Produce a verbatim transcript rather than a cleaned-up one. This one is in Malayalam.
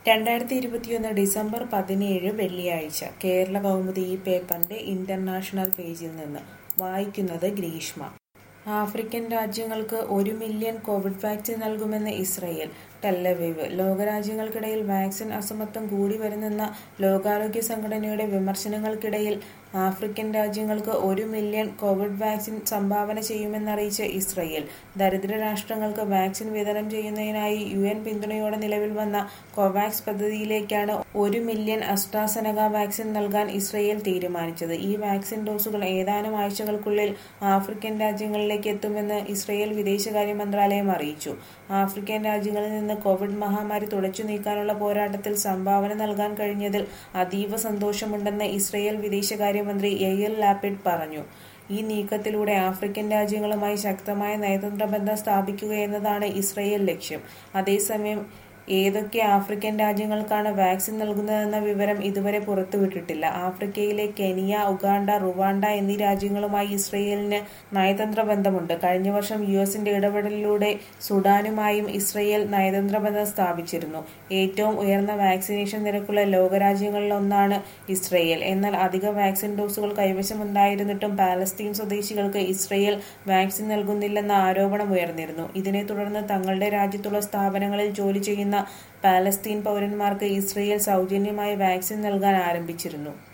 രണ്ടായിരത്തി ഇരുപത്തിയൊന്ന് ഡിസംബർ പതിനേഴ് വെള്ളിയാഴ്ച കേരള കൗമുദി ഈ പേപ്പറിന്റെ ഇന്റർനാഷണൽ പേജിൽ നിന്ന് വായിക്കുന്നത് ഗ്രീഷ്മ. ആഫ്രിക്കൻ രാജ്യങ്ങൾക്ക് ഒരു മില്യൺ കോവിഡ് വാക്സിൻ നൽകുമെന്ന് ഇസ്രയേൽ. ടെൽ-അവീവ്. ലോകരാജ്യങ്ങൾക്കിടയിൽ വാക്സിൻ അസമത്വം കൂടി വരുന്നെന്ന ലോകാരോഗ്യ സംഘടനയുടെ വിമർശനങ്ങൾക്കിടയിൽ ആഫ്രിക്കൻ രാജ്യങ്ങൾക്ക് ഒരു മില്യൺ കോവിഡ് വാക്സിൻ സംഭാവന ചെയ്യുമെന്നറിയിച്ച് ഇസ്രയേൽ. ദരിദ്ര രാഷ്ട്രങ്ങൾക്ക് വാക്സിൻ വിതരണം ചെയ്യുന്നതിനായി യു എൻ പിന്തുണയോടെ നിലവിൽ വന്ന കോവാക്സ് പദ്ധതിയിലേക്കാണ് ഒരു മില്യൺ അസ്ട്രാസെനക വാക്സിൻ നൽകാൻ ഇസ്രയേൽ തീരുമാനിച്ചത്. ഈ വാക്സിൻ ഡോസുകൾ ഏതാനും ആഴ്ചകൾക്കുള്ളിൽ ആഫ്രിക്കൻ രാജ്യങ്ങളിലേക്ക് എത്തുമെന്ന് ഇസ്രയേൽ വിദേശകാര്യ മന്ത്രാലയം അറിയിച്ചു. ആഫ്രിക്കൻ രാജ്യങ്ങളിൽ നിന്ന് കോവിഡ് മഹാമാരി തുടച്ചു നീക്കാനുള്ള പോരാട്ടത്തിൽ സംഭാവന നൽകാൻ കഴിഞ്ഞതിൽ അതീവ സന്തോഷമുണ്ടെന്ന് ഇസ്രയേൽ വിദേശകാര്യമന്ത്രി യൈർ ലാപിഡ് പറഞ്ഞു. ഈ നീക്കത്തിലൂടെ ആഫ്രിക്കൻ രാജ്യങ്ങളുമായി ശക്തമായ നയതന്ത്ര ബന്ധം സ്ഥാപിക്കുകയെന്നതാണ് ഇസ്രയേൽ ലക്ഷ്യം. അതേസമയം ഏതൊക്കെ ആഫ്രിക്കൻ രാജ്യങ്ങൾക്കാണ് വാക്സിൻ നൽകുന്നതെന്ന വിവരം ഇതുവരെ പുറത്തുവിട്ടിട്ടില്ല. ആഫ്രിക്കയിലെ കെനിയ, ഉഗാണ്ട, റുവാണ്ട എന്നീ രാജ്യങ്ങളുമായി ഇസ്രയേലിന് നയതന്ത്ര ബന്ധമുണ്ട്. കഴിഞ്ഞ വർഷം യു എസിന്റെ ഇടപെടലിലൂടെ സുഡാനുമായും ഇസ്രയേൽ നയതന്ത്ര ബന്ധം സ്ഥാപിച്ചിരുന്നു. ഏറ്റവും ഉയർന്ന വാക്സിനേഷൻ നിരക്കുള്ള ലോകരാജ്യങ്ങളിലൊന്നാണ് ഇസ്രയേൽ. എന്നാൽ അധിക വാക്സിൻ ഡോസുകൾ കൈവശമുണ്ടായിരുന്നിട്ടും പാലസ്തീൻ സ്വദേശികൾക്ക് ഇസ്രയേൽ വാക്സിൻ നൽകുന്നില്ലെന്ന ആരോപണമുയർന്നിരുന്നു. ഇതിനെ തുടർന്ന് തങ്ങളുടെ രാജ്യത്തുള്ള സ്ഥാപനങ്ങളിൽ ജോലി ചെയ്യുന്ന പാലസ്തീൻ പൗരന്മാർക്ക് ഇസ്രയേൽ സൗജന്യമായി വാക്സിൻ നൽകാൻ ആരംഭിച്ചിരുന്നു.